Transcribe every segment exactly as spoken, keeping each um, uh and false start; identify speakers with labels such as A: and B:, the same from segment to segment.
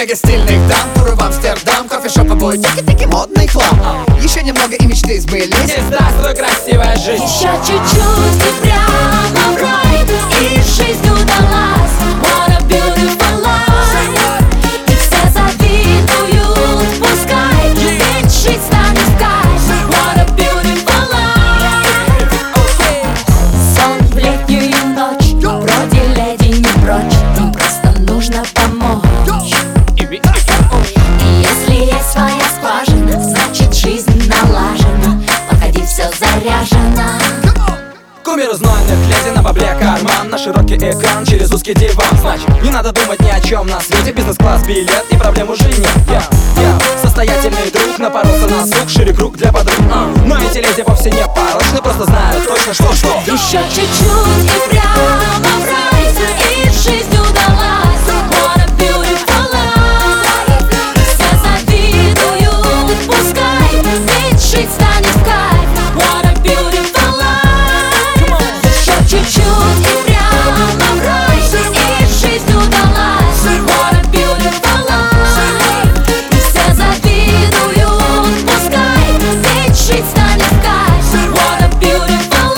A: мега стильных дам, туры в Амстердам, кофешоп, обои, тики-тики, модный хлам. Еще немного и мечты сбылись.
B: Не здравствуй, красивая жизнь.
C: Еще чуть-чуть и прямо в рай, и жизнь удалась. What a beautiful life. И все завидуют, пускай, ведь жизнь станет в кайф. What a beautiful life. Сон в летнюю ночь, вроде леди не прочь, им просто нужно помочь. И если есть своя скважина, значит жизнь налажена. Подходи, все заряжено.
B: Кумир знойных леди на бабле карман, на широкий экран через узкий диван. Значит, не надо думать ни о чем на свете, бизнес-класс, билет и проблем уже нет. Я, я состоятельный друг, напоролся на сук, шире круг для подруг. а. Но эти леди вовсе не порочны, просто знают точно, что что.
C: Еще чуть-чуть и прямо в рай, и жизнь удалась. What a beautiful life. Все завидуют, пускай, ведь жить станет в кайф. What a beautiful life. Еще чуть-чуть и прямо в рай, и жизнь удалась. What a beautiful life. Все завидуют, пускай, ведь жить станет в кайф. What a beautiful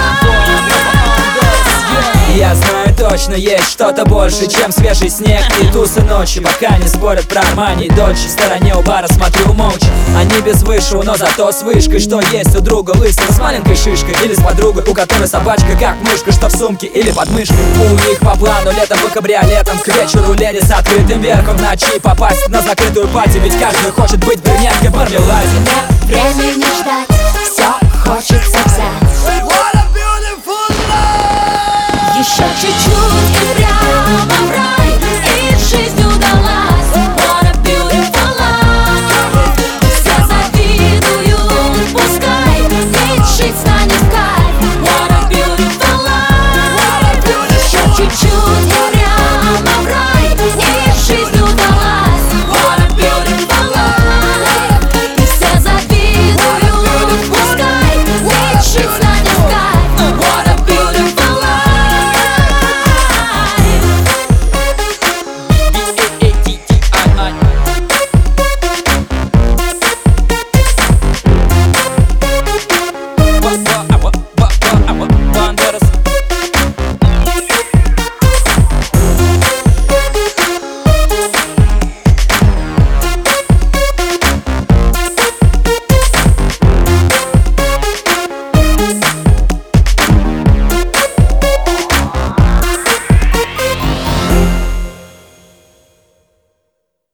C: life.
B: Я знаю точно, есть что-то больше, чем свежий снег и тусы ночи. Пока не спорят про Армани и Дольче, в стороне у бара смотрю молча. Они без вышу, но зато с вышкой. Что есть у друга лысого с маленькой шишкой, или с подругой, у которой собачка как мышка, что в сумке или под мышкой. У них по плану летом по кабриолетам, к вечеру леди с открытым верхом, в ночи попасть на закрытую пати. Ведь каждый хочет быть брюнеткой в мармеладе.
C: Нет времени ждать, все хочется взять.